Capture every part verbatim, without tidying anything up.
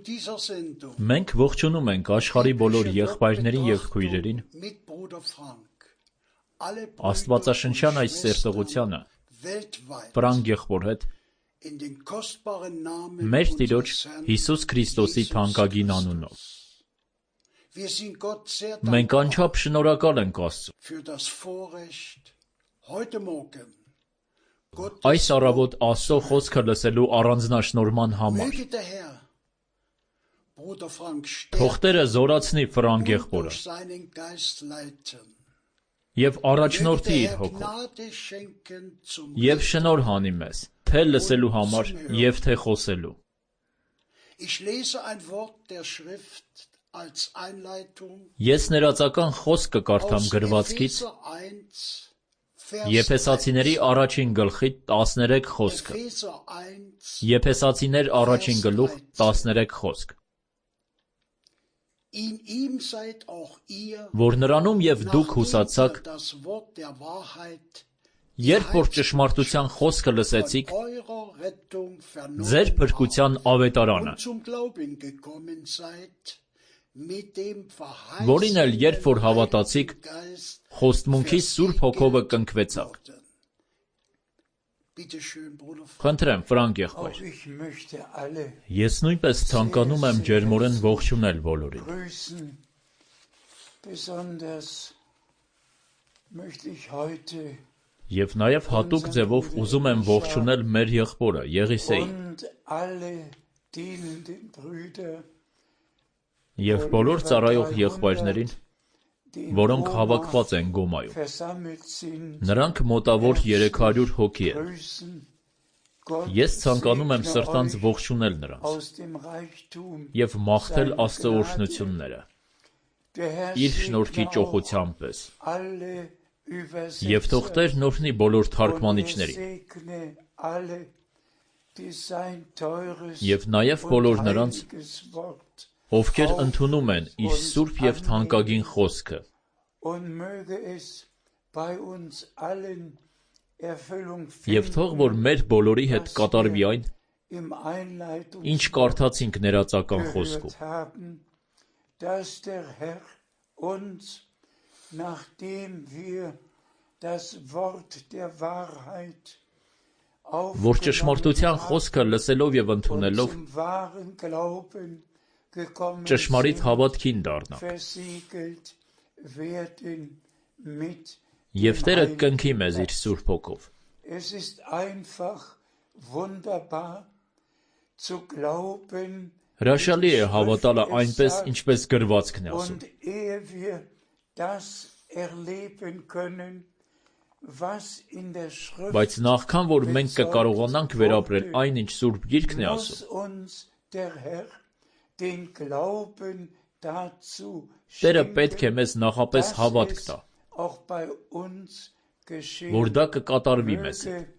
Մենք ողջունում ենք աշխարհի բոլոր եղբայրներին և քույրերին Աստվածաշնչյան այս սերտողությանը Ֆրանկ եղբոր հետ մեր Տիրոջ Հիսուս Քրիստոսի թանկագին անունով։ Մենք անչափ շնորհակալ ենք Աստծուն այս առավոտ Աստծո խոսքը լսելու առանձնաշնորհման համար։ Թող Տերը զորացնի Ֆրանկ եղբորը և առաջնորդի իր հոգով և շնորհ անի մեզ, թե լսելու համար և թե խոսելու։ Ես ներածական խոսք կկարդամ գրվածքից Եփեսացիների առաջին գլխի տասներեք խոսքը։ Եփեսացիներ առաջին գլուխ տասներեք խոսք։ Որ նրանում և դուք հուսացաք, երբ որ ճշմարտության խոսքը լսեցիք, ձեր փրկության ավետարանը, որին էլ երբ որ հավատացիք, խոստմունքի Սուրբ Հոգովը կնքվեցաք։ Խնդրեմ, Ֆրանկ եղբայր, ես նույնպես ցանկանում եմ ջերմորեն ողջունել բոլորին։ Եվ նաև հատուկ ձևով ուզում եմ ողջունել մեր եղբորը Եղիսեին և բոլոր ծառայող եղբայրներին, որոնք հավաքված են Գոմայում։ Նրանք մոտավոր երեք հարյուր հոգի են։ Ես ցանկանում եմ սրտանց ողջունել նրանց և մաղթել Աստծո օրհնությունները իր շնորհքի ճոխության պես։ Եվ թող Տերն օրհնի բոլոր թարգմանիչներին և նաև բոլոր նրանց, ովքեր ընդունում են իր սուրբ և թանկագին խոսքը։ Եվ թող որ մեր բոլորի հետ կատարվի այն, ինչ կարդացինք ներածական խոսքում։ Որ ճշմարտության խոսքը լսելով և ընդունելով ճշմարիտ հավատքին դառնանք։ Եվ Տերը կնքի մեզ իր Սուրբ Հոգով։ Հրաշալի է հավատալը այնպես, ինչպես գրվածքն է ասում։ Բայց նախքան որ մենք կկարողանանք վերապրել այն, ինչ Սուրբ Գիրքն է ասում, Տերը պետք է մեզ նախապես հավատք տա, որ դա կկատարվի մեզ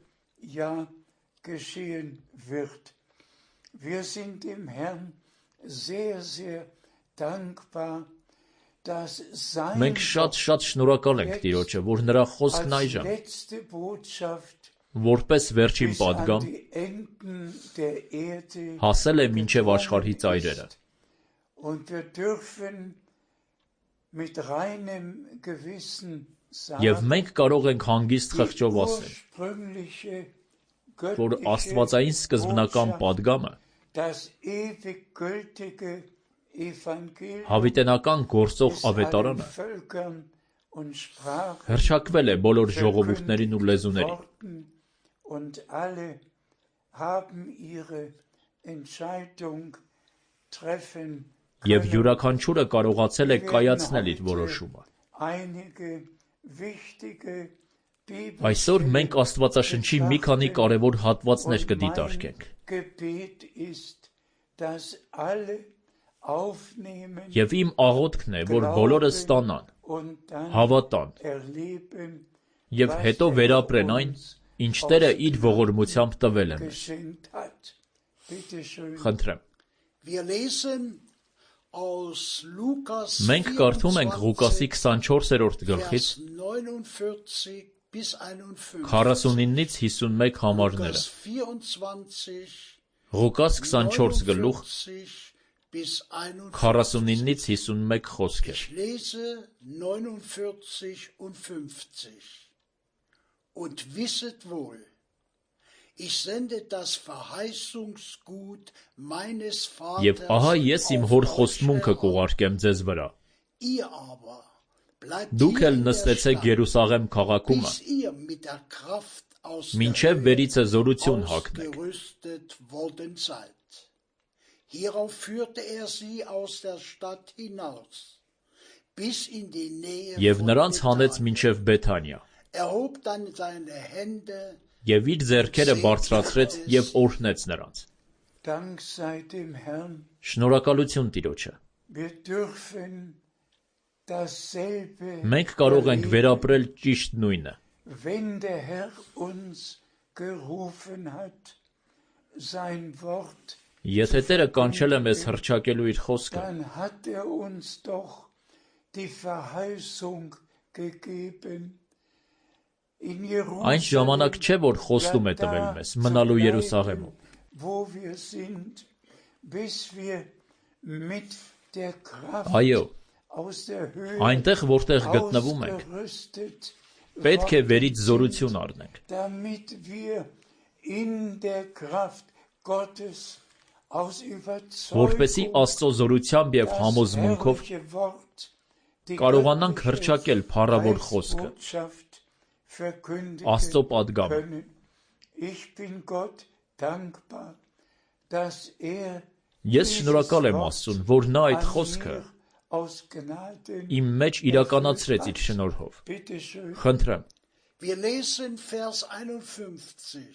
հետ։ Մենք շատ-շատ շնորհակալ ենք Տիրոջը, որ նրա խոսքն այժմ, որպես վերջին պատգամ, հասել է մինչև աշխարհի ծայրերը։ Եվ մենք կարող ենք հանգիստ խղճով ասել, որ աստվածային սկզբնական պատգամը հավիտենական գործող ավետարանը հռչակվել է բոլոր ժողովուրդներին ու լեզուներին։ Եվ յուրաքանչյուրը կարողացել է կայացնել իր որոշումը։ Այսօր մենք Աստվածաշնչի մի քանի կարևոր հատվածներ կդիտարկենք։ Եվ իմ աղոթքն է, որ բոլորը ստանան, հավատան և հետո վերապրեն այն, ինչ Տերը իր ողորմությամբ տվել է մեզ։ Խնդրեմ։ Մենք կարդում ենք Ղուկասի քսանչորսերորդ գլխից քառասունինից հիսունմեկ համարները։ Ղուկաս քսանչորս գլուխ քառասունինից հիսունմեկ խոսքեր։ Ich lese neunundvierzig und fünfzig. Und wisset wohl, ich sende das Verheißungsgut meines Եվ Vaters ահա ես իմ auf հոր euch խոստմունքը herab. կուղարկեմ ձեզ վրա։ Ihr aber bleibt Դուք hier էլ in der նստեցեք Stadt, Երուսաղեմ քաղաքում, bis ihr mit der Kraft aus der մինչև Höhe վերիցը զորություն հագնեք։ ausgerüstet worden seid. Hierauf führte er sie aus der Stadt hinaus, bis in die Nähe Եվ von նրանց հանեց Bethanien. մինչև Բեթանիա, Er hob dann seine Hände. եւ իր ձեռքերը բարձրացրեց եւ օրհնեց նրանց։ Dank sei dem Herrn, Շնորհակալություն Տիրոջը։ wir dürfen dasselbe Մենք կարող ենք erleben, վերապրել ճիշտ նույնը։ wenn der Herr uns gerufen hat, sein Wort, Եթե Տերը կանչել է մեզ հռչակելու իր խոսքը, dann hat er uns doch die Verheißung gegeben. In այն ժամանակ չէ, որ խոստում է տվել մեզ մնալու Երուսաղեմում, wo wir sind, bis wir mit der Kraft այո, aus der Höhe այնտեղ, որտեղ գտնվում ենք, ausgerüstet պետք է վերից զորություն առնենք, damit wir in der Kraft Gottes aus որպեսզի Überzeugung Աստծո զորությամբ եւ das համոզմունքով herrliche Wort, die կարողանանք göttliche հռչակել փառավոր խոսքը, Heilsbotschaft verkündigen Աստծո պատգամը։ können. Ich bin Gott dankbar, dass er Ես շնորհակալ եմ Աստծուն, որ նա այդ an խոսքը mir aus Gnaden իմ մեջ իրականացրեց իր շնորհով։ Bitte schön. Խնդրեմ, Wir lesen Vers einundfünfzig.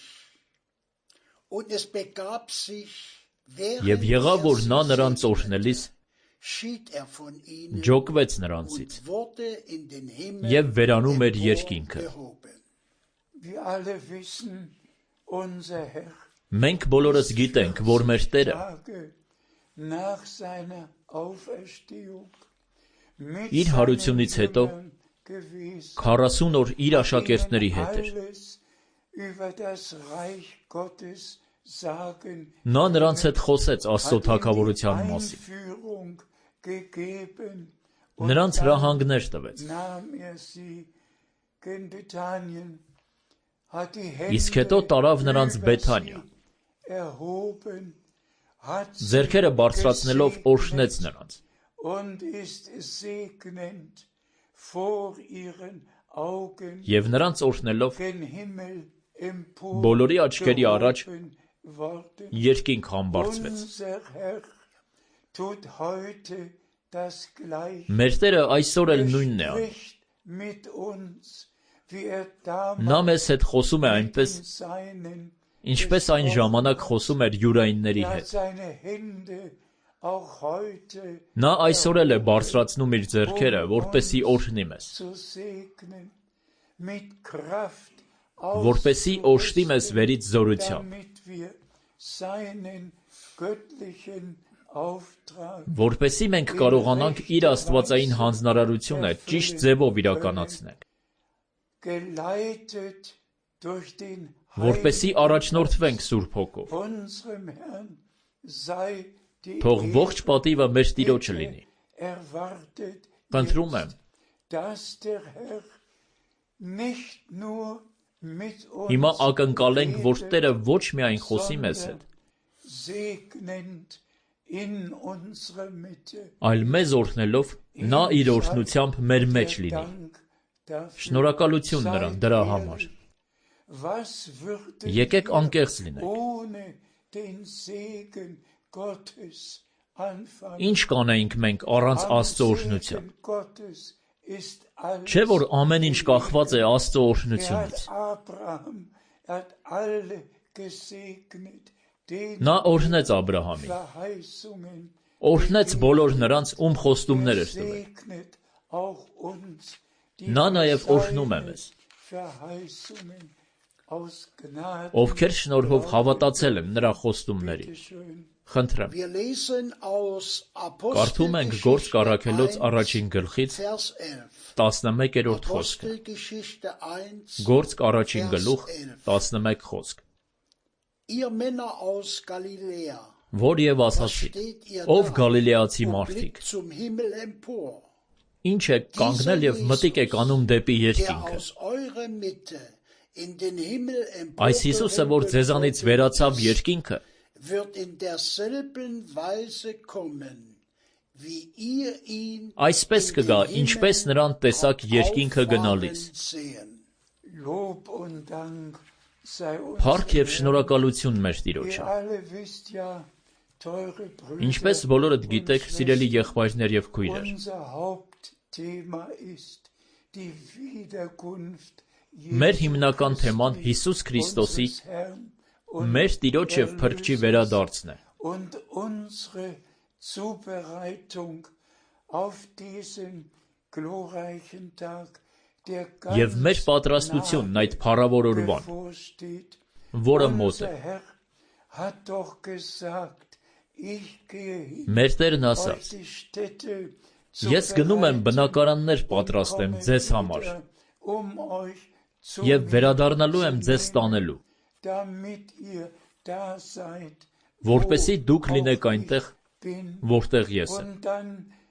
Und es begab sich, եւ während եղավ, որ er նա sie նրանց segnete, օրհնելիս schied er von ihnen ջոկվեց նրանցից und wurde in den Himmel եւ վերանում էր երկինքը։ emporgehoben. Wir alle wissen, unser Herr Մենք բոլորս գիտենք, որ մեր Տերը Tage nach seiner Auferstehung mit իր հարությունից seinen հետո Jüngern gewesen, քառասուն օր իր ihnen աշակերտների հետ էր։ alles über das Reich Gottes sagen, Նա նրանց հետ խոսեց Աստծո hat ihnen թագավորության die մասին։ Einführung gegeben und Նրանց dann հրահանգներ տվեց։ nahm er sie gen Bethanien, hat die Իսկ Hände հետո տարավ նրանց über Բեթանիա, sie erhoben, hat sie ձեռքերը բարձրացնելով օրհնեց gesegnet նրանց und ist segnend vor ihren Augen եւ նրանց օրհնելով gen Himmel բոլորի աչքերի առաջ emporgehoben worden. երկինք համբարձվեց։ Unser Herr tut heute das Gleiche. Մեր Տերը այսօր էլ նույնն է անում։ Spricht mit uns, wie er Նա damals մեզ հետ խոսում է այնպես, mit seinen ինչպես այն ժամանակ խոսում էր յուրայինների Er hat հետ։ seine Hände auch heute Նա այսօր էլ է բարձրացնում իր ձեռքերը, որպեսի օրհնի մեզ, zu segnen, mit Kraft որպեսի օժտի մեզ վերից զորությամբ, damit wir seinen göttlichen Auftrag որպեսի մենք կարողանանք իր աստվածային հանձնարարությունը ճիշտ ձևով իրականացնենք, geleitet durch den որպեսի առաջնորդվենք Սուրբ Հոգով։ unserem Herrn sei die Թող ողջ պատիվը մեր Տիրոջը լինի։ erwartet Խնդրում եմ, dass der Herr nicht nur mit uns հիմա ակնկալենք, որ Տերը ոչ միայն խոսի մեզ հետ, segnend in unserer Mitte այլ մեզ օրհնելով նա իր օրհնությամբ մեր մեջ լինի։ Dank dafür. Շնորհակալություն նրան դրա համար։ Was würden Եկեք wir անկեղծ լինենք։ ohne den Segen Gottes anfangen? Ինչ կանեինք մենք առանց Am Աստծո օրհնության։ Segen Gottes ist alles. Չէ՞ որ ամեն ինչ կախված է Աստծո Er օրհնությունից։ hat Abraham, er hat alle gesegnet, denen Նա օրհնեց Աբ รา համին, Verheißungen օրհնեց բոլոր նրանց, ում խոստումներ er էր տվել։ segnet auch uns, die Նա wir նաև օրհնում է seine մեզ, Verheißungen aus Gnade. ովքեր շնորհով հավատացել են նրա խոստումներին։ Bitte schön. Խնդրեմ, Wir lesen aus կարդում ենք Գործք առաքելոց առաջին գլխից Vers elf. տասնմեկերորդ խոսքը։ Apostelgeschichte eins. Գործք առաջին գլուխ տասնմեկ խոսք։ Ihr Männer aus Galiläa, որ եւ ասացի. Ով Գալիլեացի մարդիկ, ինչ եք կանգնել եւ մտիկ եք անում դեպի երկինքը։ Այս Հիսուսը, որ ձեզանից վերացավ երկինքը, այսպես կգա, ինչպես նրան տեսակ երկինքը գնալիս։ Փառք եւ շնորհակալություն մեր Տիրոջը։ Ինչպես բոլորդ գիտեք, սիրելի եղբայրներ եւ քույրեր, մեր հիմնական թեման Հիսուս Քրիստոսի, մեր Տիրոջ եւ Փրկչի վերադարձն է։ Եվ մեր պատրաստությունն այդ փառավոր օրվան, որը մոտ է։ Մեր Տերն ասաց. Ես գնում եմ բնակարաններ պատրաստեմ ձեզ համար եւ վերադառնալու եմ ձեզ տանելու, որպեսզի դուք լինեք այնտեղ, որտեղ ես եմ։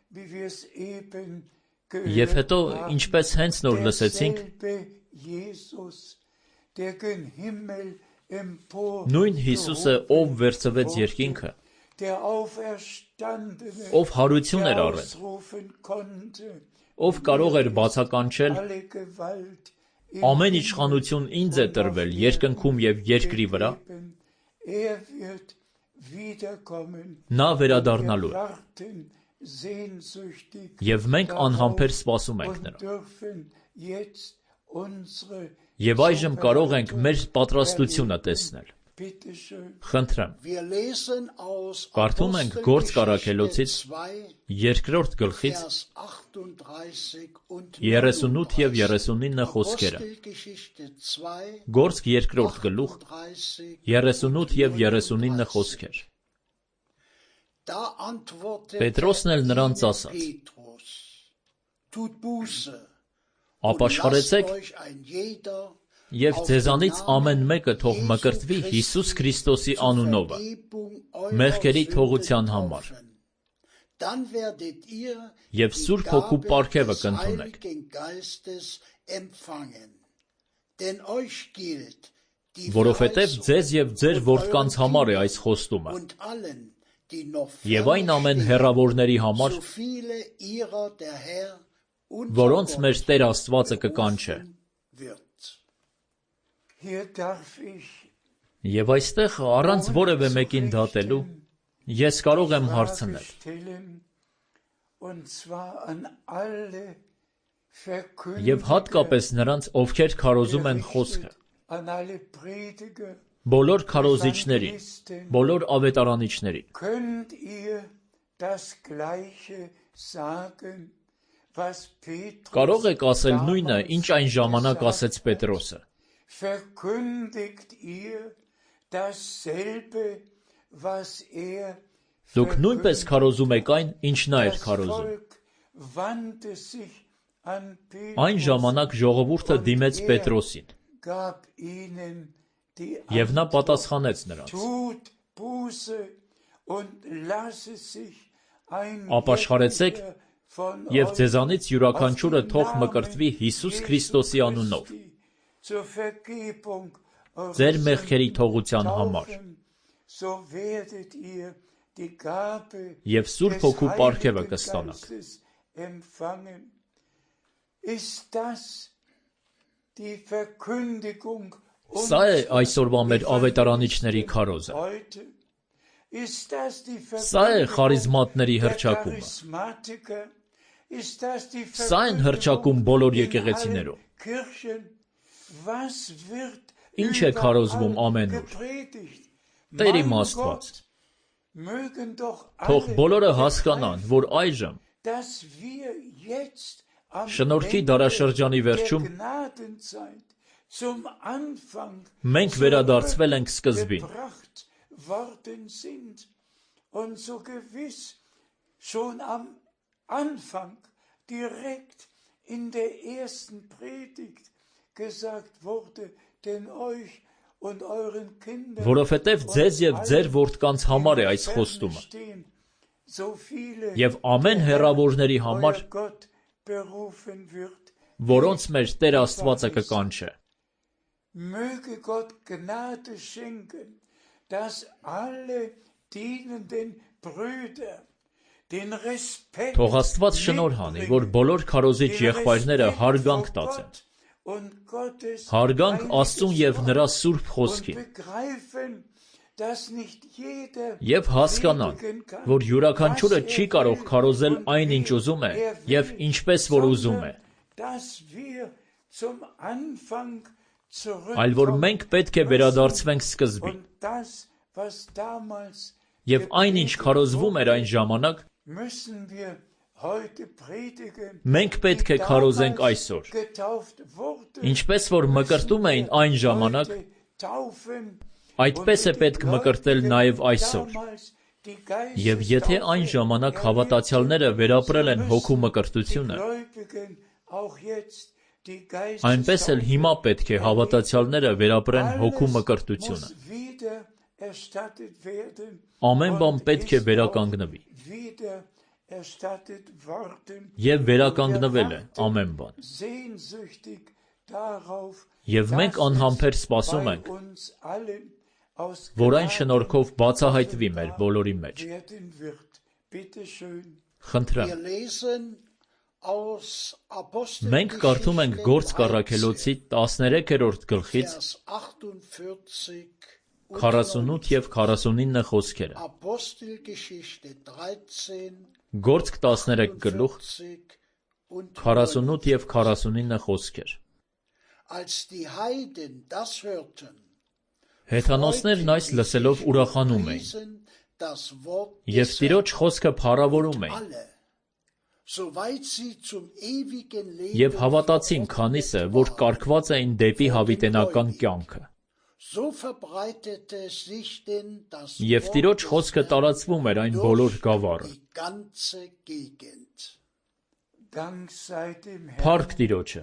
Եվ հետո, ինչպես հենց նոր լսեցինք, նույն Հիսուսը, ով վերցվեց երկինքը, ով հարություն էր առել, ով կարող էր բացականչել, ամեն իշխանություն ինձ է տրվել երկնքում եւ երկրի վրա, նա վերադառնալու է։ Եվ մենք անհամբեր սպասում ենք նրան։ Եվ այժմ կարող ենք մեր պատրաստությունը տեսնել։ Խնդրեմ, կարդում ենք Գործք առաքելոցից երկրորդ գլխից երեսունութ եւ երեսունինը խոսքերը։ Գործք երկրորդ գլուխ երեսունութ եւ երեսունինը խոսքեր։ Պետրոսն էլ նրանց ասաց. Ապաշխարեցեք եւ ձեզանից ամեն մեկը թող մկրտվի Հիսուս Քրիստոսի անունովը, մեղքերի թողության համար, եւ Սուրբ Հոգու պարգևը կընդունեք։ Որովհետեւ ձեզ եւ ձեր որդկանց համար է այս խոստումը, եւ այն ամեն հեռավորների համար, որոնց մեր Տեր Աստվածը կկանչե։ Եվ այստեղ, առանց որևէ մեկին դատելու, ես կարող եմ հարցնել. Եվ հատկապես նրանց, ովքեր քարոզում են խոսքը, բոլոր քարոզիչներին, բոլոր ավետարանիչներին, կարող եք ասել նույնը, ինչ այն ժամանակ ասեց Պետրոսը։ Դուք նույնպես քարոզում եք այն, ինչ նա էր քարոզում։ Այն ժամանակ ժողովուրդը դիմեց Պետրոսին, եւ նա պատասխանեց նրանց. Ապաշխարեցեք եւ ձեզանից յուրաքանչյուրը թող մկրտվի Հիսուս Քրիստոսի անունով, ձեր մեղքերի թողության համար, եւ Սուրբ Հոգու պարգևը կստանաք։ Սա է այսօրվա մեր ավետարանիչների քարոզը։ Սա է խարիզմատների հռչակումը։ Սա են հռչակում բոլոր եկեղեցիներում։ Ինչ է քարոզվում ամենուր։ Տեր իմ Աստված, թող բոլորը հասկանան, որ այժմ շնորհքի դարաշրջանի վերջում մենք վերադարձվել ենք սկզբին։ Direkt in der ersten Predigt gesagt wurde, denn euch und euren Kindern, որովհետև ձեզ և ձեր որդկանց համար է այս խոստումը, so viele, և ամեն հեռավորների համար, euer Gott berufen wird. որոնց մեր Տեր Աստվածը կկանչե։ Möge Gott Gnade schenken, dass alle dienenden Brüder den Respekt Թող Աստված շնորհ անի, որ բոլոր քարոզիչ եղբայրները հարգանք տածեն, հարգանք Աստծուն և նրա սուրբ խոսքին, և հասկանան, որ յուրաքանչյուրը չի կարող քարոզել այն, ինչ ուզում է, և ինչպես որ ուզում է, այլ որ մենք պետք է վերադարձվենք սկզբին, և այն, ինչ քարոզվում էր այն ժամանակ, մենք պետք է քարոզենք այսօր, ինչպես որ մկրտում էին այն ժամանակ, այդպես է պետք մկրտել նաև այսօր, և եթե այն ժամանակ հավատացյալները վերապրել են հոգու մկրտությունը, այնպես էլ հիմա պետք է հավատացյալները վերապրեն հոգու մկրտությունը, ամեն բան պետք է վերականգնվի, և վերականգնվել է ամեն բան, և մենք անհամբեր սպասում ենք, որ այն շնորհքով բացահայտվի մեր բոլորի մեջ։ Խնդրեմ, մենք կարդում ենք Գործք առաքելոցի տասներեքերորդ գլխից քառասունութ և քառասունինը խոսքերը։ Գործք տասներեք գլուխ, քառասունութ և քառասունինը խոսքեր։ Հեթանոսներն այս լսելով ուրախանում էին, և Տիրոջ խոսքը փառավորում էին, և հավատացին քանիսը, որ կարգված էին դեպի հավիտենական կյանքը։ Եվ Տիրոջ խոսքը տարածվում էր այն բոլոր գավառը։ Փառք Տիրոջը։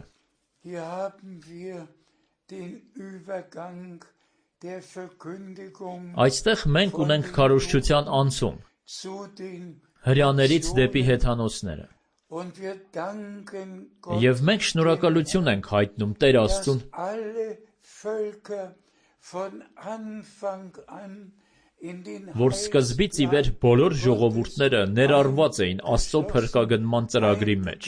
Այստեղ մենք ունենք քարոզչության անցում, հրեաներից դեպի հեթանոսները, և մենք շնորհակալություն ենք հայտնում Տեր Աստծուն, որ սկզբից ի վեր բոլոր ժողովուրդները ներառված էին Աստծո փրկագնման ծրագրի մեջ։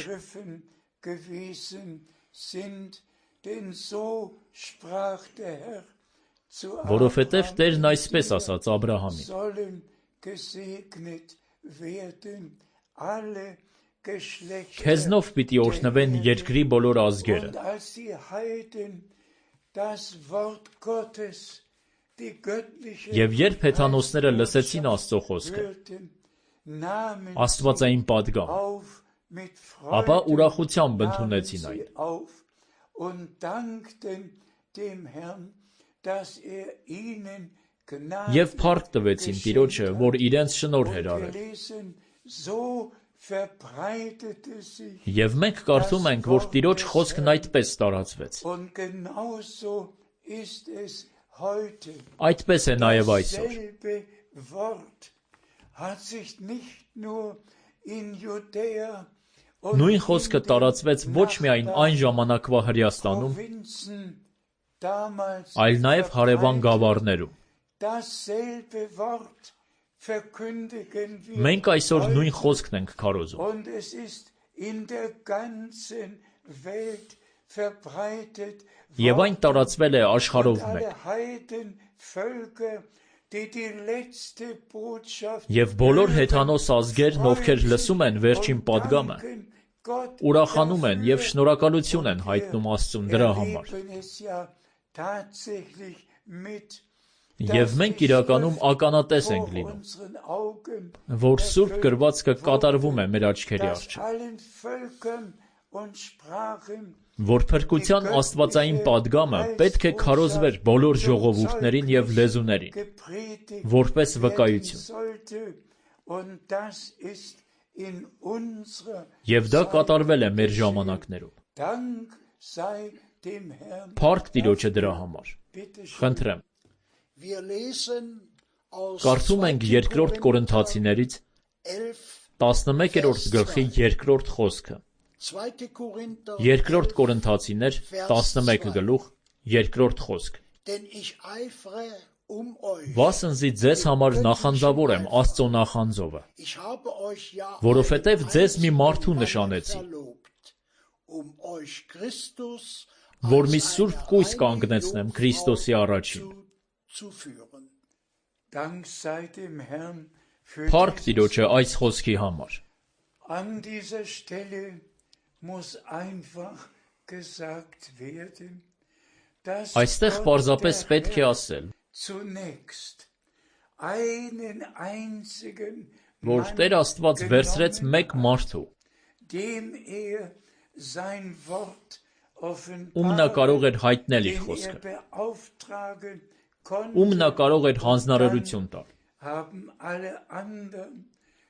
Որովհետև Տերն այսպես ասաց Աբրահամին. «Քեզնով պիտի օրհնվեն երկրի բոլոր ազգերը»։ Եվ երբ հեթանոսները լսեցին Աստծո խոսքը, աստվածային պատգամ, ապա ուրախությամբ ընդունեցին այն, և փառք տվեցին Տիրոջը, որ իրենց շնորհ էր արել։ Եվ մենք կարդում ենք, որ Տիրոջ խոսքն այդպես տարածվեց։ Այդպես է նաև այսօր։ Նույն խոսքը տարածվեց ոչ միայն այն ժամանակվա Հրեաստանում, այլ նաև հարևան գավառներում։ Մենք այսօր նույն խոսքն ենք քարոզում։ Եվ այն տարածվել է աշխարհով մեկ։ Եվ բոլոր հեթանոս ազգերն, ովքեր լսում են վերջին պատգամը, ուրախանում են և շնորհակալություն են հայտնում Աստծուն դրա համար։ Եվ մենք իրականում ականատես ենք լինում, որ Սուրբ գրվածքը կատարվում է մեր աչքերի առջև, որ փրկության աստվածային պատգամը պետք է քարոզվեր բոլոր ժողովուրդներին և լեզուներին, որպես վկայություն։ Եվ դա կատարվել է մեր ժամանակներում։ Փառք Տիրոջը դրա համար։ Խնդրեմ։ Wir lesen aus Կարդում ենք երկրորդ Կորինթացիներից տասնմեկերորդ գլխի երկրորդ խոսքը։ zweiter Korinther Երկրորդ Կորինթացիներ տասնմեկ գլուխ երկրորդ խոսք։ denn ich eifere um euch. Վասնզի ձեզ համար նախանձավոր եմ Աստծո նախանձովը, Ich habe euch ja որովհետև ձեզ մի մարդու նշանեցի, verlobt, um euch Christus որ մի als սուրբ eine կույս reine կանգնեցնեմ Jungfrau Քրիստոսի առաջին։ zu, zu führen. Dank sei dem Herrn für Փառք dieses. Տիրոջը այս խոսքի համար։ An dieser Stelle muss einfach gesagt werden, dass Այստեղ Gott պարզապես der պետք է Herr ասել, zunächst einen einzigen որ Mann Տեր Աստված վերցրեց genommen մեկ hat, մարդու, dem er sein Wort ում նա կարող էր offenbaren, հայտնել իր den er խոսքը, beauftragen ում նա konnte, կարող էր und հանձնարարություն dann տալ։ haben alle anderen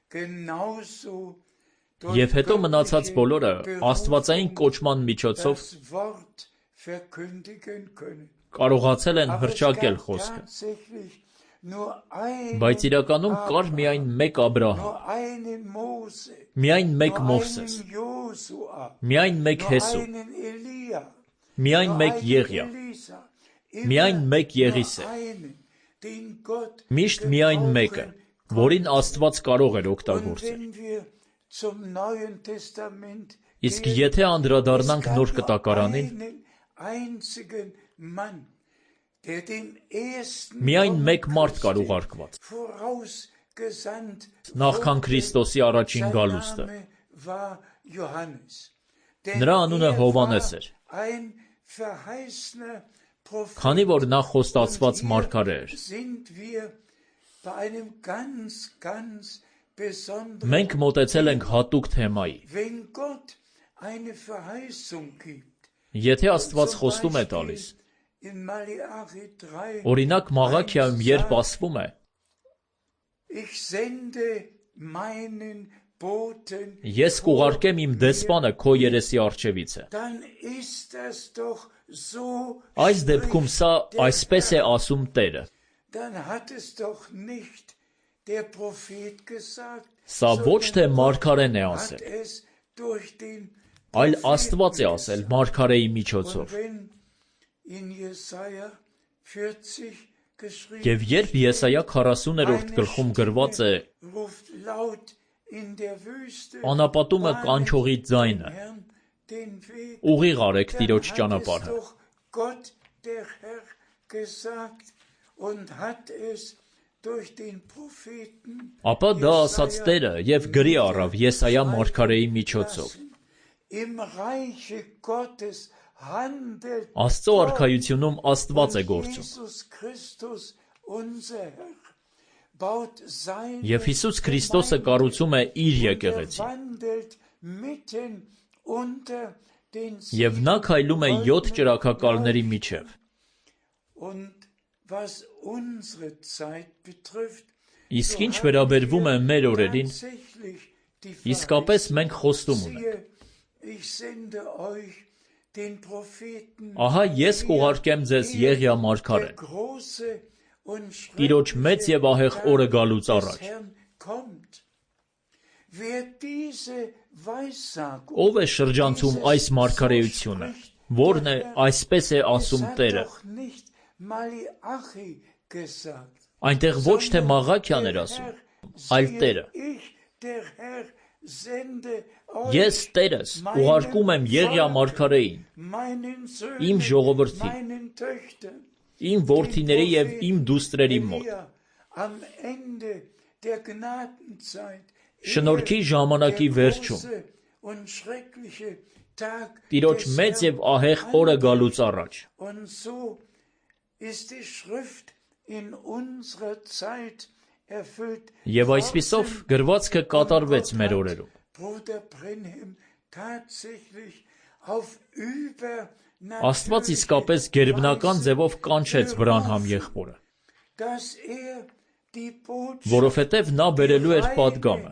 genauso Եվ հետո մնացած բոլորը աստվածային Berufung կոչման միջոցով das Wort verkündigen können. կարողացել են Aber es հրճակել gab խոսքը։ tatsächlich nur einen Բայց իրականում կար Abraham, միայն մեկ Աբրահամ, nur einen Mose, միայն մեկ nur Մովսես, einen Josua, միայն մեկ nur Հեսու, einen Elia, միայն nur մեկ einen Եղիա, Elisa, միայն immer մեկ nur Եղիսե, einen, den Gott միշտ միայն մեկը, gebrauchen որին konnte. Աստված կարող էր Und օգտագործել։ wenn wir zum Neuen Testament Իսկ gehen, եթե անդրադառնանք es gab Նոր nur Կտակարանին, einen einzigen Mann, der dem ersten միայն մեկ Kommen մարդ կար Christi ուղարկված, vorausgesandt նախքան wurde. Քրիստոսի առաջին Sein գալուստը։ Name war Johannes. Denn Նրա անունը er Հովհաննես war էր, ein verheißener Prophet. քանի որ նա խոստացված Und մարգարե hier էր։ sind wir bei einem ganz, ganz besonderen Մենք մոտեցել ենք հատուկ թեմայի։ Wenn Gott eine Verheißung gibt, Եթե Աստված zum խոստում է Beispiel տալիս, in Malachi drei, օրինակ Մաղաքիայում երբ ասվում է, ich sende meinen Boten, ես կուղարկեմ իմ դեսպանը քո երեսի առջևից է, dann ist das doch so, այս դեպքում սա spricht der այսպես է Herr. ասում Տերը, Dann hat es doch nicht der Prophet gesagt, սա ոչ թե sondern Gott մարգարեն է hat ասել, es durch den այլ Propheten Աստված է ասել gesagt. մարգարեի Und միջոցով։ wenn in Jesaja vierzig geschrieben Եվ երբ Եսայա քառասուներորդ eine գլխում գրված է, Stimme ruft laut in der Wüste, անապատումը bahnet կանչողի dem ձայնը, Herrn den Weg, ուղիղ արեք dann Տիրոջ hat es ճանապարհը։ doch Gott der Herr gesagt und hat es durch den Propheten Ապա դա ասաց Տերը եւ գրի առավ Եսայա մարգարեի միջոցով։ lassen. Im Reiche Gottes handelt Աստծո Gott արքայությունում Աստված է und գործում։ Jesus Christus, unser Herr, baut sein Եվ Հիսուս Քրիստոսը կառուցում է իր und er եկեղեցին։ wandelt mitten unter den Եվ նա քայլում է յոթ ճրագակալների միջև։ Und was unsere Zeit betrifft, Իսկ ինչ վերաբերվում է մեր օրերին, tatsächlich die իսկապես մենք խոստում ունենք։ Siehe, ich sende euch den Propheten, Ահա ես կուղարկեմ ձեզ Եղիա der մարգարեն, große und Տիրոջ մեծ եւ ահեղ օրը գալուց des առաջ։ Herrn kommt. Wer diese Weissagung, Ով է շրջանցում այս մարգարեությունը, որն է այսպես է ասում es hat Տերը։ doch nicht Malachi gesagt. Այնտեղ ոչ թե Մաղաքյան էր ասում, այլ Տերը։ Ich, der Herr, sende Ես Տերս ուղարկում եմ Եղիա մարգարեին, meinen Söhnen, իմ ժողովրդին, meinen Töchtern, իմ որդիների եւ իմ դուստրերի մոտ։ Elia, am Ende der Gnadenzeit, Շնորհքի ժամանակի der վերջում, große und schreckliche Tag Տիրոջ des մեծ եւ Herrn ահեղ օրը գալուց առաջ։ Und so ist die Schrift in unserer Zeit erfüllt. Եվ այսպիսով գրվածքը կատարվեց մեր օրերում։ Bruder Brenhem tatsächlich auf Աստված իսկապես գերբնական ձևով կանչեց Վրանհամ եղբորը, dass er die Botschaft, որովհետև նա բերելու էր պատգամը,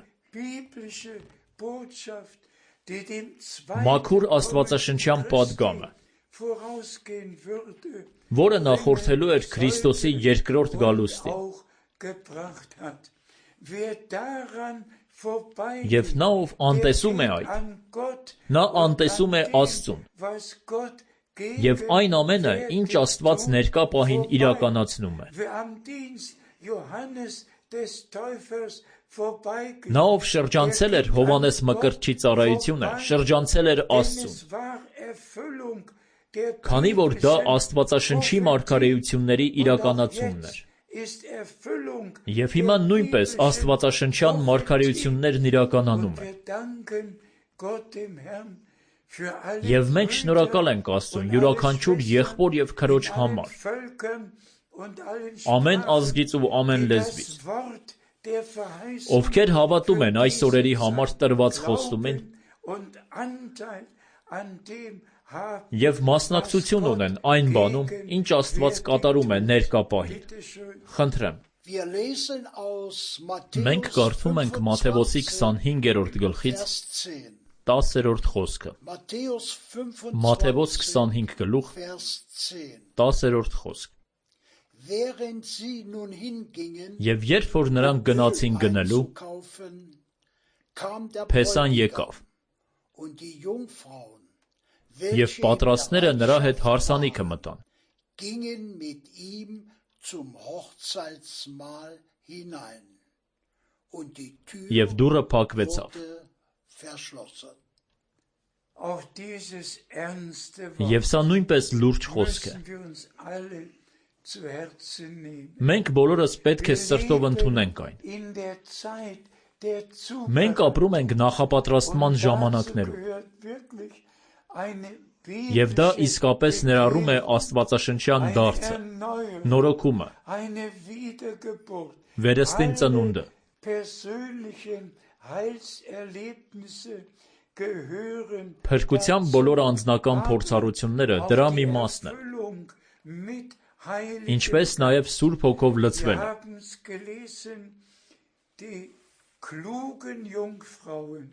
biblische Botschaft, die dem zweiten մաքուր աստվածաշնչյան պատգամը, vorausgehen würde, որը նախորդելու էր Քրիստոսի երկրորդ գալուստին։ auch gebracht hat. Wer daran vorbei Եվ նա ով անտեսում է այդ, an Gott նա und անտեսում է an dem, Աստծուն, was Gott եւ այն ամենը, ինչ Աստված ներկա պահին իրականացնում է։ Wer am Dienst Johannes des Täufers vorbeigeht, Նա ով շրջանցել էր Հովանես Մկրտչի ծառայությունը, շրջանցել էր Աստծուն, es war Erfüllung der քանի որ դա Աստվածաշնչի մարգարեությունների իրականացումն էր։ ist Erfüllung Եվ հիմա նույնպես Աստվածաշնչյան մարգարեություններն իրականանում են։ Wir danken Gott dem Herrn für alle Եվ մենք շնորհակալ ենք Աստծուն յուրաքանչյուր եղբոր եւ քրոջ համար, Völkern und allen ամեն Sprachen, ազգից ու ամեն die լեզվից, das Wort der Verheißung ովքեր հավատում են այս օրերի համար տրված խոստումին und Anteil an dem haben. եւ մասնակցություն ունեն այն բանում, ինչ Աստված կատարում է ներկա պահին։ Bitte schön. Խնդրեմ, Wir lesen aus մենք Matthäus կարդում ենք Մատթեոսի քսանհինգերորդ գլխից Vers zehn. տասերորդ խոսքը։ Matthäus Մատթեոս fünfundzwanzig, քսանհինգ գլուխ Vers zehn. տասերորդ խոսք։ Während sie nun hingingen, Եվ երբ որ նրանք գնացին գնելու, einzukaufen, kam der Փեսան Bräutigam եկավ, und die Jungfrauen, եւ welche պատրաստները in նրա հետ Bereitschaft հարսանիքը waren, մտան, gingen mit ihm zum Hochzeitsmahl hinein. Und die Tür եւ դուռը փակվեցավ։ wurde verschlossen. Auch dieses ernste Wort Եվ սա նույնպես լուրջ խոսք է։ müssen wir uns alle zu Herzen nehmen. Մենք բոլորս պետք է սրտով ընդունենք այն։ In der Zeit der Մենք apրում ենք նախապատրաստման Zubereitung. ժամանակներում, Gehört wirklich eine եւ դա biblische իսկապես ներառում է Bewegung, Աստվածաշնչյան eine դարձը, Erneuerung, նորոգումը, eine Wiedergeburt. վերստինծանունդը։ Alle persönlichen Heilserlebnisse gehören Փրկության բոլոր անձնական փորձառությունները դրա մի մասն են, Erfüllung mit Heiligen. ինչպես նաեւ Սուրբ Հոգով Wir լցվելը։ haben es gelesen, die klugen Jungfrauen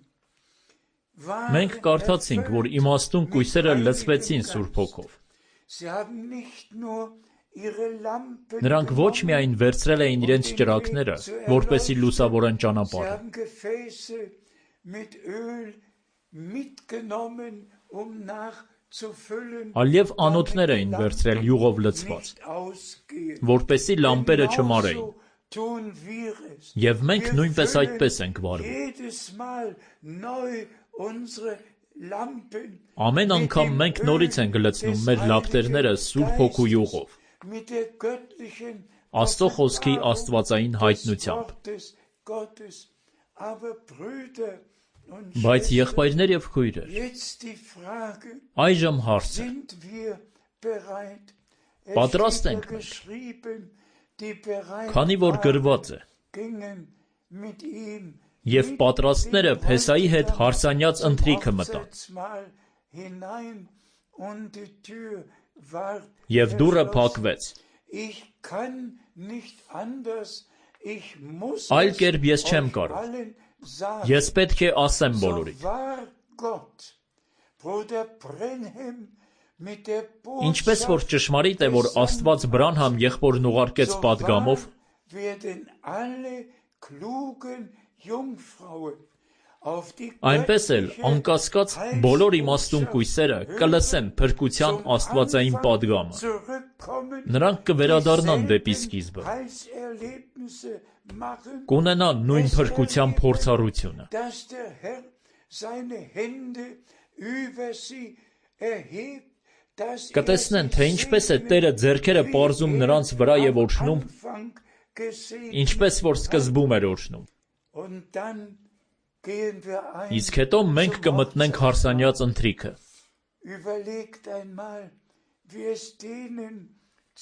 waren Մենք կարդացինք, որ erfüllt իմաստուն mit կույսերը Heiligem լցվեցին Geist. Սուրբ Հոգով։ Sie haben nicht nur ihre Lampen Նրանք ոչ միայն վերցրել էին իրենց ճրագները, որպեսզի լուսավորեն Sie ճանապարհը, haben Gefäße mit Öl mitgenommen, um nachzufüllen, այլև անոթներ էին վերցրել յուղով լցված, nicht ausgehen. որպեսզի լամպերը չմարեին։ Genauso tun wir es. Եվ մենք Wir նույնպես füllen այդպես ենք վարվում։ jedes Mal neu unsere Lampen Ամեն անգամ մենք նորից ենք լցնում մեր լապտերները Սուրբ Հոգու յուղով, mit der göttlichen Աստծո խոսքի Offenbarung աստվածային des հայտնությամբ։ Wortes Gottes. Aber Brüder und Բայց Schwestern, եղբայրներ եւ քույրեր, jetzt die Frage, այժմ հարցը, sind wir bereit? Es Պատրաստ steht ja ենք մենք, geschrieben, die bereit քանի որ waren, գրված է, gingen mit ihm եւ mit պատրաստները dem Փեսայի հետ Bräutigam հարսանյաց zum ընթրիքը մտան, Hochzeitsmahl hinein und die Tür war եւ դուռը verschlossen. փակվեց։ Ich kann nicht anders. Ich muss Այլ es կերպ ես չեմ euch կարող։ allen sagen. Ես պետք է ասեմ So բոլորին, war Gott, Bruder Brenhem, mit der ինչպես որ Botschaft ճշմարիտ է, որ Աստված Բրանհամ եղբորն ուղարկեց so պատգամով, wahr werden alle klugen Jungfrauen auf die այնպես էլ göttliche անկասկած բոլոր իմաստուն կույսերը կլսեն փրկության zum աստվածային Anfang պատգամը։ zurückkommen, Նրանք կվերադառնան դեպի dieselben սկիզբը, Heilserlebnisse machen, կունենան նույն փրկության փորձառությունը, dass der Herr seine Hände über sie erhebt, dass er կտեսնեն, sie թե ինչպես է segnet, Տերը ձեռքերը wie պարզում er նրանց վրա եւ am օրհնում, Anfang gesegnet ինչպես որ սկզբում էր օրհնում։ Und dann gehen wir ein Իսկ հետո մենք zum կմտնենք Hochzeitsmahl. հարսանյաց ընթրիքը։ Überlegt einmal, wie es denen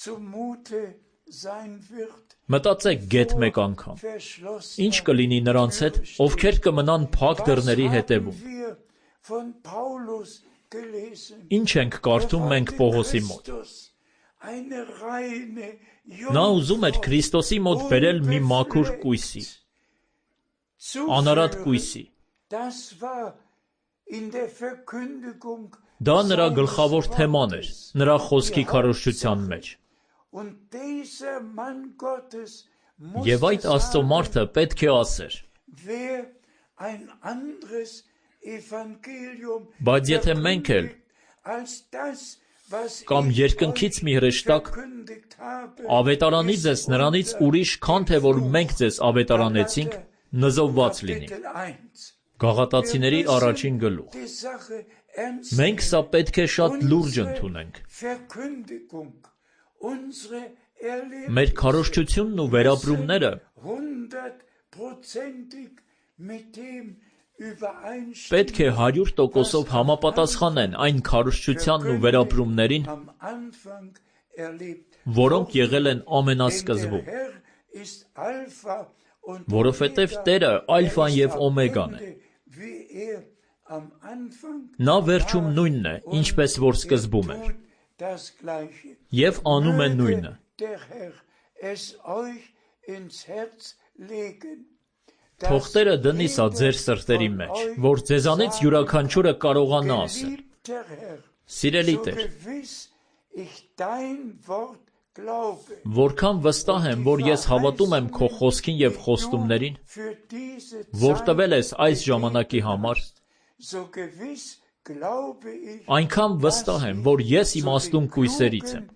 zumute sein wird, Մտածեք գեթ մեկ անգամ, verschlossen. ինչ կլինի նրանց հետ, ովքեր կմնան փակ դռների հետևում։ wir von Paulus gelesen? Ինչ ենք կարդում մենք Պողոսի մոտ։ Christus, eine reine Նա ուզում էր Քրիստոսի մոտ բերել մի մաքուր կույսի, անարատ կույսի, Das war in der Verkündigung Դա նրա գլխավոր թեման էր, նրա խոսքի քարոզչության մեջ։ Եվ այդ Աստծո մարդը պետք է ասեր. բայց եթե մենք էլ կամ երկնքից մի հրեշտակ ավետարանի ձեզ նրանից ուրիշ, քան թե որ մենք ձեզ ավետարանեցինք, նզովված լինի։ Գաղատացիների առաջին գլուխ։ Մենք սա պետք է շատ լուրջ ընդունենք։ Մեր քարոզչությունն ու վերապրումները պետք է հարյուր տոկոսով համապատասխանեն այն քարոզչությանն ու վերապրումներին, որոնք եղել են ամենասկզբում, որովհետև Տերը ալֆան և օմեգան է։ Նա վերջում նույնն է, ինչպես որ սկզբում էր, և անում է նույնը։ Թող Տերը դնի սա ձեր սրտերի մեջ, որ ձեզանից յուրաքանչյուրը կարողանա ասել. Սիրելի Տեր, որքան վստահ եմ, որ ես հավատում եմ քո խոսքին և խոստումներին, որ տվել ես այս ժամանակի համար, այնքան վստահ եմ, որ ես իմաստուն կույսերից եմ։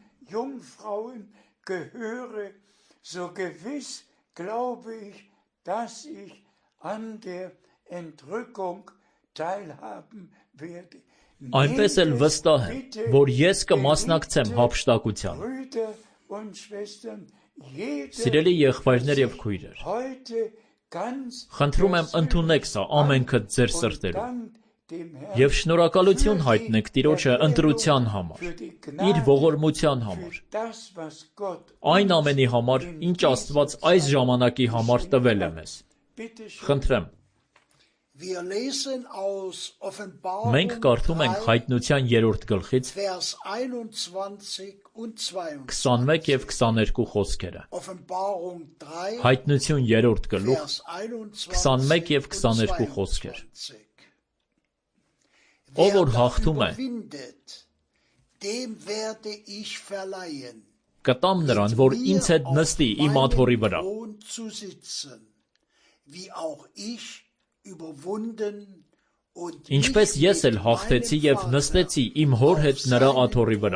Այնպես էլ վստահ եմ, որ ես կմասնակցեմ հափշտակությանը։ Սիրելի եղբայրներ և քույրեր, խնդրում եմ ընդունեք սա ամենքդ ձեր սրտերում և շնորհակալություն հայտնեք Տիրոջը ընտրության համար, իր ողորմության համար, այն ամենի համար, ինչ Աստված այս ժամանակի համար տվել է մեզ։ Խնդրեմ։ Մենք կարդում ենք Հայտնության երրորդ գլխից քսանմեկ և քսաներկու խոսքերը։ Հայտնություն երրորդ գլուխ, քսանմեկ և քսաներկու խոսքեր։ Ով որ հաղթում է, կտամ նրան, որ ինձ հետ նստի իմ աթոռի վրա, ինչպես ես էլ հաղթեցի և նստեցի իմ հոր հետ նրա աթոռի վրա։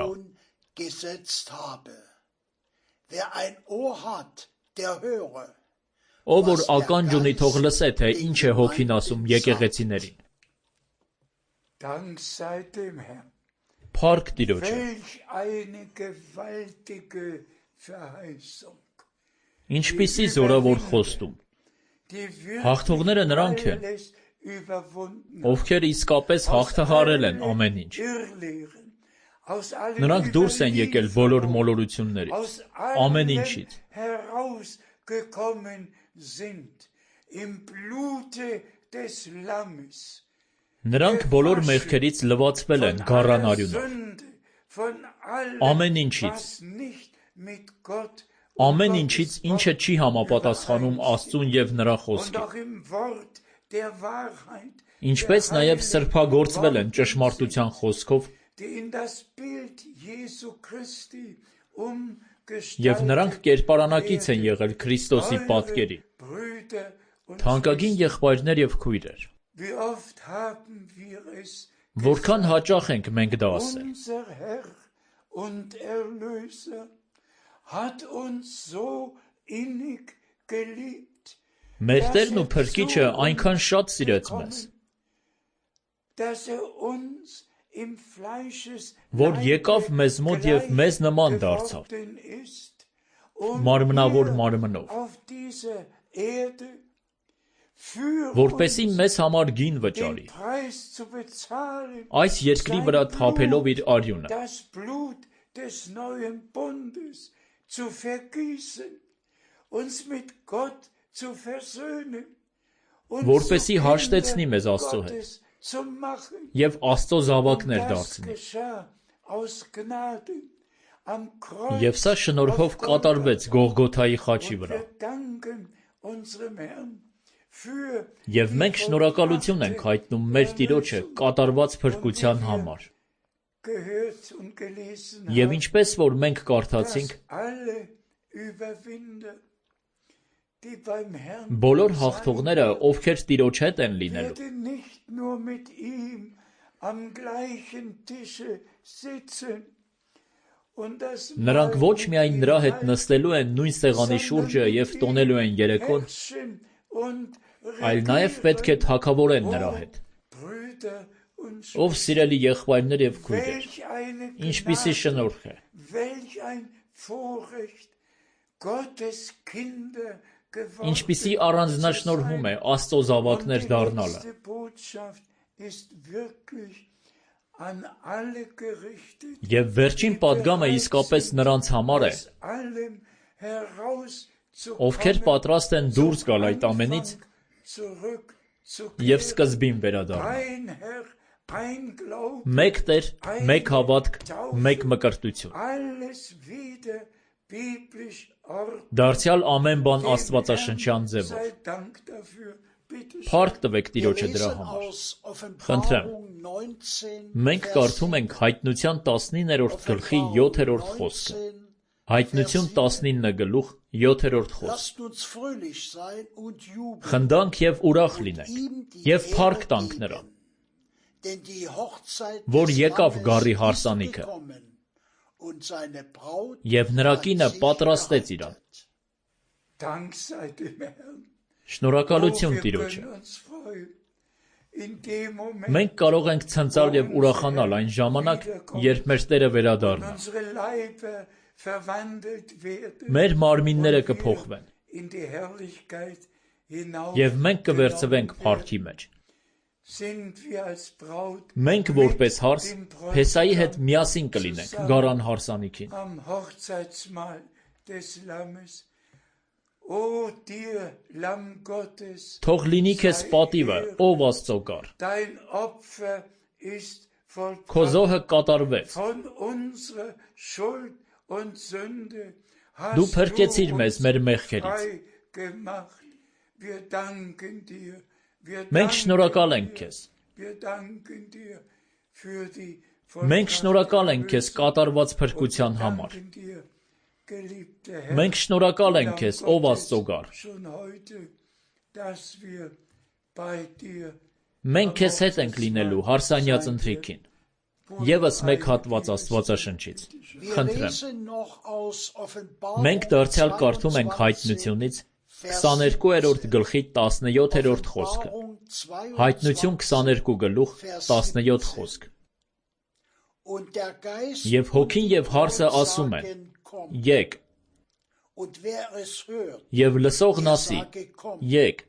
Ով որ ականջ ունի, թող լսե, թե ինչ է Հոգին ասում եկեղեցիներին։ Փառք Տիրոջը։ Ինչպիսի զորավոր խոստում։ Հաղթողները նրանք են, ովքեր իսկապես հաղթահարել են ամեն ինչ։ Նրանք դուրս են եկել բոլոր մոլորություններից, ամեն ինչից։ Նրանք բոլոր մեղքերից լվացվել են գառան արյունով։ Ամեն ինչից, ամեն ինչից, ինչը չի համապատասխանում Աստծուն և նրա խոսքին։ Ինչպես նաև սրբագործվել են ճշմարտության խոսքով, և նրանք կերպարանակից են եղել Քրիստոսի պատկերի։ Թանկագին եղբայրներ և քույրեր, որքան հաճախ ենք մենք դա ասել։ Մեր Տերն ու Փրկիչը այնքան շատ սիրեց մեզ, որ եկավ մեզ մոտ և մեզ նման դարձավ, մարմնավոր մարմնով, որպեսզի մեզ համար գին վճարի, այս երկրի վրա թափելով իր արյունը, որպեսզի հաշտեցնի մեզ Աստծո հետ և Աստծո զավակներ դարձնի։ Եվ սա շնորհով կատարվեց Գողգոթայի խաչի վրա։ Եվ մենք շնորհակալություն ենք հայտնում մեր Տիրոջը կատարված փրկության համար։ gehört und gelesen Եվ haben, ինչպես որ մենք կարդացինք, dass alle Überwinder, die beim Herrn բոլոր sein հաղթողները, ովքեր Տիրոջ հետ են լինելու, werden nicht nur mit ihm am gleichen Tische sitzen und das նրանք Mahl ոչ mit միայն ihm նրա հետ halten, նստելու են նույն սեղանի շուրջը sondern եւ mit տոնելու ihm են երեկոն, herrschen und այլ նաև պետք է regieren. թագավորեն նրա Oh, հետ։ Brüder und Ով Schwestern, սիրելի եղբայրներ եւ քույրեր, welch eine ինչպիսի Gnade, շնորհք է, welch ein Vorrecht, Gottes Kinder geworden ինչպիսի zu առանձնաշնորհում է sein. Աստծո Und զավակներ die դառնալը։ letzte Botschaft ist wirklich an alle gerichtet, Եվ վերջին պատգամը իսկապես նրանց համար է, aus allem ովքեր herauszukommen, պատրաստ են դուրս zum գալ այդ ամենից Anfang zurückzukehren. եւ սկզբին վերադառնալ։ Ein Herr, ein Glaube, Մեկ Տեր, մեկ հավատք, մեկ մկրտություն։ alles wieder biblisch ordnen. Դարձյալ ամեն բան Dem աստվածաշնչյան Herrn ձևով։ sei Dank dafür. Bitte schön. Փառք տվեք Wir Տիրոջը դրա lesen համար։ aus Խնդրեմ, Offenbarung neunzehn, մենք կարդում ենք Հայտնության տասնիններորդ գլխի յոթերորդ խոսքը։ Հայտնություն տասնինը գլուխ յոթերորդ խոսք։ Lasst uns fröhlich sein und jubeln Խնդանք եւ ուրախ und լինենք ihm die եւ փառք Ehre տանք նրան, geben. Denn die Hochzeit որ des եկավ Lammes գառի ist հարսանիքը gekommen und seine Braut եւ նրա hat կինը sich պատրաստեց իրան։ bereitet. Dank sei dem Herrn. Շնորհակալություն Oh, wir Տիրոջը։ können uns freuen. In dem Moment, Մենք կարող ենք ցնծալ եւ ուրախանալ այն ժամանակ, երբ մեր Տերը wenn վերադառնա։ unsere Leiber verwandelt werden, Մեր մարմինները und wir կփոխվեն in die Herrlichkeit եւ մենք կվերցվենք hinaufgenommen փառքի մեջ։ sind wir als Braut Մենք mit որպես հարս dem Փեսայի հետ Bräutigam միասին կլինենք գարան հարսանիքին։ am Hochzeitsmahl des Lammes. O dir, Lamm Gottes, Թող լինի քեզ պատիվը, ով Աստծո կար։ dein Opfer ist Քո vollbracht. զոհը կատարվեց։ Von unserer Schuld und Sünde Դու hast փրկեցիր du մեզ uns մեր մեղքերից։ frei gemacht. Wir danken dir. Wir Մենք շնորհակալ ենք danken dir. քեզ։ Wir danken dir für die Մենք շնորհակալ ենք քեզ Erlösung. կատարված Und փրկության wir համար։ danken dir, geliebter Herr, Մենք շնորհակալ ենք Lamm քեզ, ով Gottes, Աստծո գար։ schon heute, dass wir bei dir Մենք քեզ հետ ենք լինելու հարսանյաց ընթրիքին։ Եվս մեկ հատված Աստվածաշնչից։ Wir Խնդրեմ, lesen noch aus Offenbarung մենք դարձյալ կարդում ենք zweiundzwanzig, Հայտնությունից քսաներկուերորդ գլխի տասնյոթերորդ խոսքը։ Offenbarung Հայտնություն zweiundzwanzig, քսաներկու գլուխ տասնյոթ խոսք։ und der Geist Եվ հոգին եւ հարսը ասում են. sagen, komm. Եկ, Und wer es hört, եւ լսողն der ասի. sage, komm. Եկ,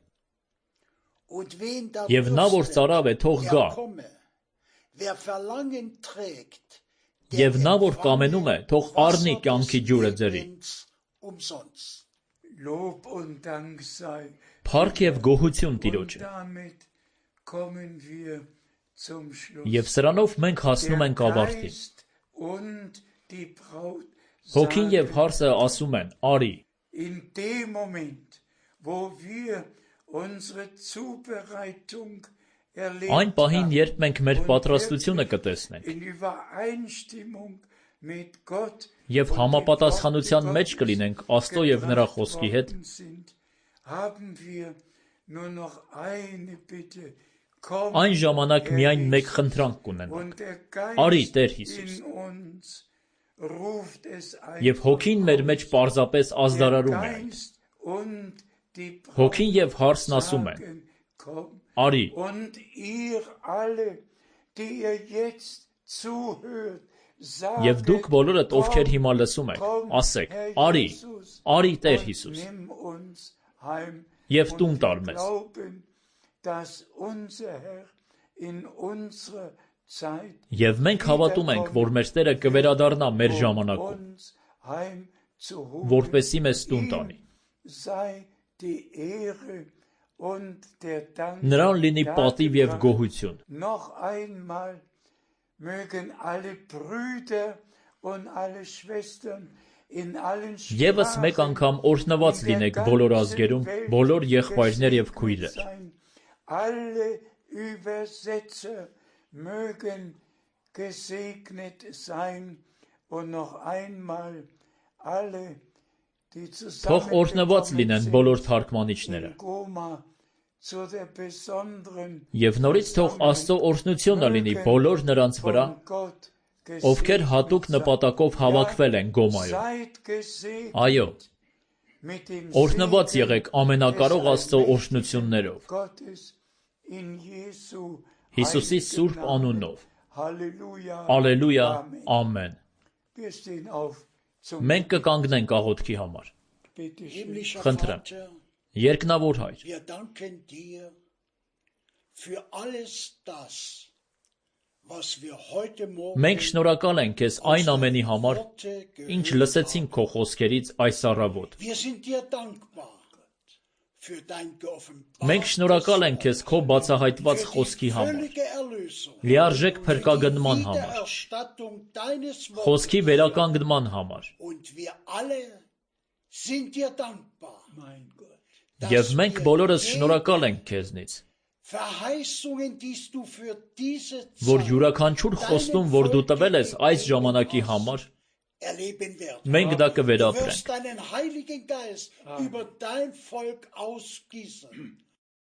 Und wen da եւ նա որ dürstet, ծարավ է, թող der գա, komme. Wer Verlangen trägt, եւ der նա որ կամենում է, empfange թող առնի Wasser կյանքի des ջուրը ձրի։ Lebens umsonst. Lob und Dank sei. Փառք եւ գոհություն Und Տիրոջը։ damit kommen wir zum Schluss. Եվ սրանով մենք հասնում ենք Der ավարտին։ Geist und die Braut Հոգին եւ sagen, հարսը ասում են. Արի։ in dem Moment, wo wir unsere Zubereitung erlebt Այն պահին, haben, երբ մենք մեր պատրաստությունը կտեսնենք in Übereinstimmung mit Gott եւ und համապատասխանության dem մեջ Wort կլինենք Աստծո եւ նրա gebracht խոսքի հետ, worden sind, haben wir nur noch eine Bitte. Komm, այն ժամանակ Herr միայն մեկ Jesus. խնդրանք կունենանք։ Und der Արի, Geist Տեր Հիսուս։ in uns ruft es Եվ հոգին մեր մեջ aus. պարզապես Der ազդարարում է այն։ Geist und die Braut Հոգին եւ հարսն ասում են. sagen, komm. Արի։ Und ihr alle, die ihr jetzt zuhört, Եվ դուք saget, բոլորդ, ովքեր komm, հիմա լսում եք, komm, ասեք. Herr Արի, Jesus, արի Տեր und Հիսուս։ nimm uns heim. Եվ տուն Und տար wir մեզ։ glauben, dass unser Herr in unserer Zeit Եվ մենք հավատում ենք, որ մեր Տերը կվերադառնա մեր um ժամանակում, uns heim zu holen. որպեսզի մեզ տուն տանի։ Ihm sei die Ehre und der Dank. Նրան լինի պատիվ եւ dargebracht. գոհություն։ Noch einmal mögen alle Brüder und alle Schwestern in allen Եվս մեկ Sprachen անգամ օրհնված in der լինեք բոլոր ganzen ազգերում, Welt բոլոր եղբայրներ եւ gesegnet քույրեր։ sein. Alle Übersetzer mögen gesegnet sein und noch einmal alle, die Թող օրհնված լինեն zusammengekommen բոլոր sind թարգմանիչները։ in Goma zu der besonderen Եվ նորից թող Աստծո օրհնությունը լինի բոլոր նրանց վրա, von Gott ովքեր հատուկ gesegnet sein. նպատակով հավաքվել են Գոմայում։ Seid gesegnet Այո, mit dem օրհնված Segen եղեք ամենակարող des Աստծո allmächtigen օրհնություններով, Gottes in Jesu Հիսուսի heiligen սուրբ Namen. անունով։ Halleluja. Ալելույա, Amen. ամեն։ Wir stehen auf zum Մենք կկանգնենք աղոթքի համար։ Bitte schön. Himmlischer Խնդրեմ, Vater, երկնավոր Հայր, wir danken dir für alles das, was wir heute Morgen մենք շնորհակալ ենք քեզ այն ամենի համար, Worte ինչ gehört լսեցինք քո խոսքերից այս առավոտ։ haben. Wir sind dir dankbar für dein Մենք շնորհակալ ենք քեզ քո բացահայտված խոսքի համար, völlige Erlösung, լիարժեք für die փրկագնման համար, Wiedererstattung deines խոսքի Wortes. վերականգնման համար։ Und wir alle sind dir dankbar, Mein Gott. dass Եվ մենք wir բոլորս jede շնորհակալ ենք քեզնից, Verheißungen, die du für diese որ Zeit յուրաքանչյուր խոստում, որ դու տվել ես այս ժամանակի համար, erleben werden. մենք դա Du կվերապրենք։ wirst deinen Heiligen Geist über dein Volk ausgießen.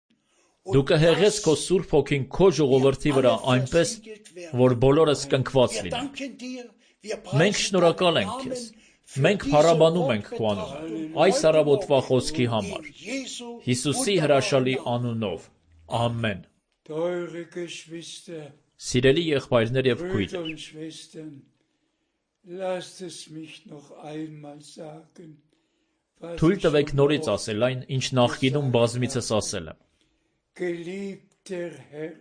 Դու կհեղես քո Սուրբ Հոգին քո ժողովրդի վրա այնպես, որ բոլորս կնքված Wir լինենք։ danken dir, wir Մենք preisen շնորհակալ deinen ենք Namen քեզ։ für Մենք diese փառաբանում ենք քո Wortbetrachtung անունը այս առավոտվա խոսքի համար, in Jesu Հիսուսի wunderbaren հրաշալի Namen. անունով։ Ամեն։ Teure Geschwister, Սիրելի եղբայրներ եւ Brüder քույրեր, und Schwestern, lasst es mich noch einmal sagen, was թույլ ich տվեք schon նորից oft ասել այն, ինչ նախկինում բազմիցս ասել եմ։ Geliebter Herr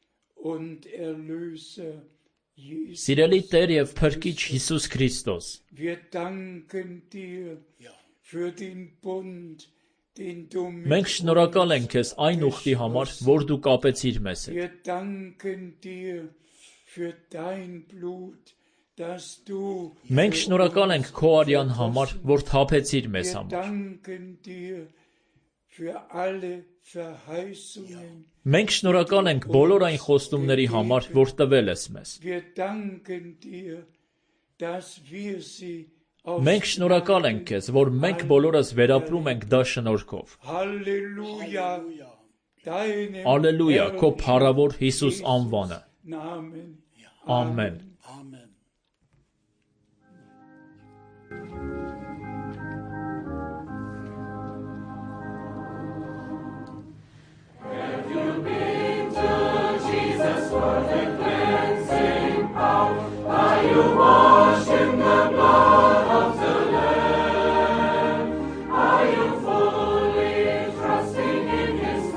und Erlöser Jesus, Սիրելի Տեր եւ Փրկիչ Հիսուս Քրիստոս, wir danken dir für den Bund, den du mit մենք շնորհակալ ենք uns քեզ այն ուխտի համար, որ դու կապեցիր մեզ հետ։ Wir danken dir für dein Blut, das du Մենք für շնորհակալ ենք uns քո արյան համար, vergossen որ թափեցիր մեզ Wir համար։ danken dir für alle Verheißungen. Մենք շնորհակալ ենք բոլոր այն խոստումների համար, որ տվել ես մեզ։ Wir danken dir, dass wir sie aus Մենք շնորհակալ ենք Gnaden քեզ, որ մենք բոլորս վերապրում ենք դա շնորհքով։ Halleluja, deinem Ալելույա, քո herrlichen փառավոր Հիսուս Jesus անվանը։ Namen. Ամեն։ Amen.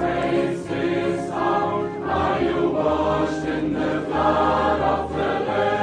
Are you washed in the blood of the Lamb?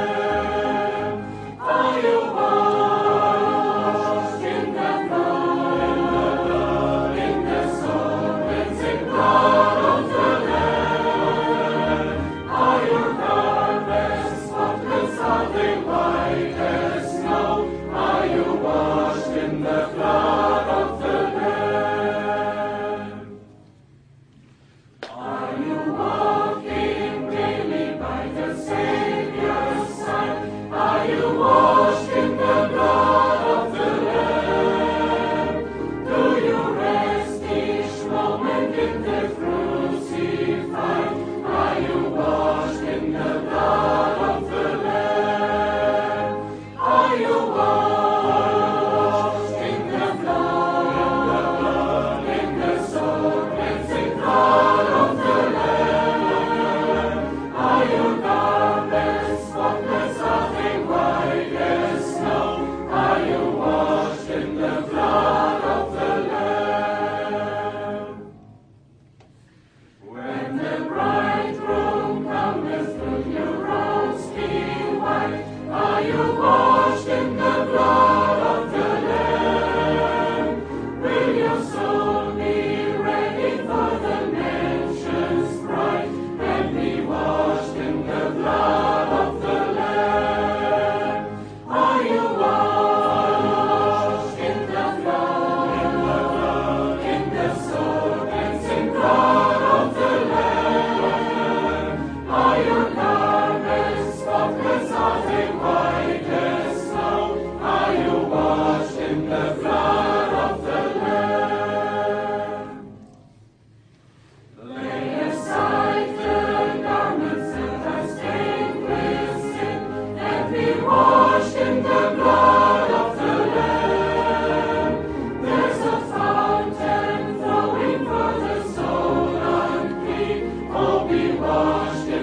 Überstellen.